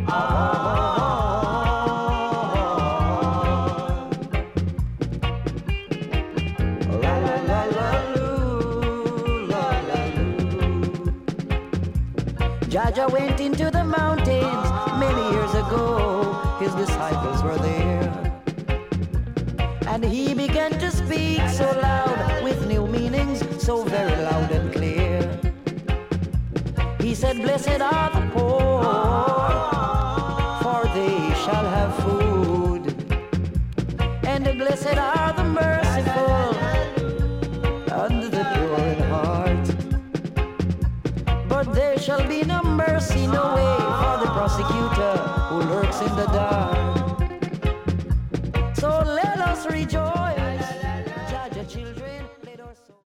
Jaja went into the mountains many years ago. His disciples were there. And he began to speak so loud with new meanings, so very loud and clear. He said, blessed are the poor, for they shall have food. And blessed are the merciful, and the pure in heart. But there shall be no mercy, no way